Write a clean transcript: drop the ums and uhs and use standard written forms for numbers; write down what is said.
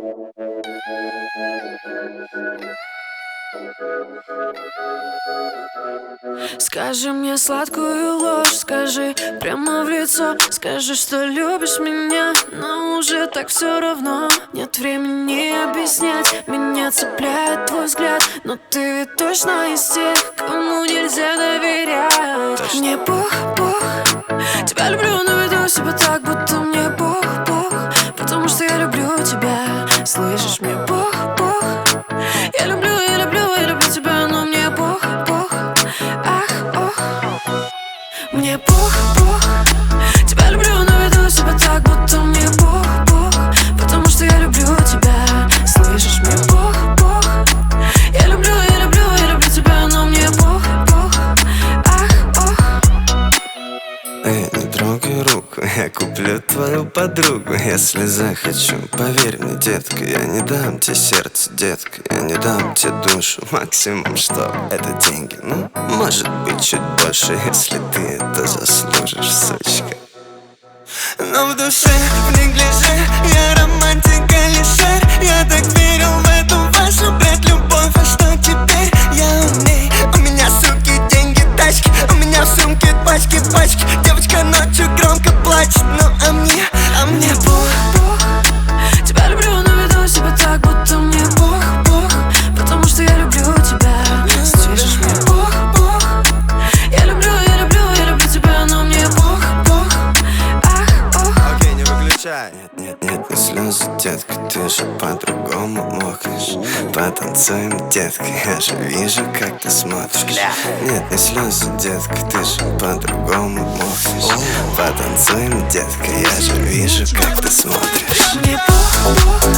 Скажи мне сладкую ложь, скажи прямо в лицо. Скажи, что любишь меня, но уже так все равно. Нет времени объяснять, меня цепляет твой взгляд. Но ты ведь точно из тех, кому нельзя доверять. Мне Бог, тебя люблю, но веду себя так, будто мне Бог, потому что я люблю тебя. Слышишь, мне Бог, я люблю тебя, но мне Бог, ах, ох. Мне Бог, тебя люблю, но веду себя так, будто мне Бог, потому что я люблю тебя. Слышишь, мне Бог, я люблю тебя, но мне Бог, ах, ох. Эй, не трогай руку, я куплю твою подругу, если захочу. Поверь мне, детка, я не дам тебе сердце, детка, я не дам тебе душу. Максимум, что это деньги, ну, может быть, чуть больше, если ты это заслужишь, сучка. Но в душе, в неглиже, я романтик Алишер. Я так верил в эту вашу, блядь, любовь, а что теперь? Я умней, у меня суки, деньги, тачки, у меня в сумке пачки. Девочка ночью громко плачет, ну а мне Бог, тебя люблю, но веду себя так, будто мне Бог, потому что я люблю тебя. Слышишь, мне Бог, я люблю тебя, но мне Бог, ах, ох. Окей, не выключай. Нет, не слезы, детка, ты же по-другому мокнешь. Потанцуем, детка, я же вижу, как ты смотришь. Нет, не слезы, детка, ты же по-другому мокнешь. Потанцуем, детка, я же вижу, как ты смотришь. Мне Бог,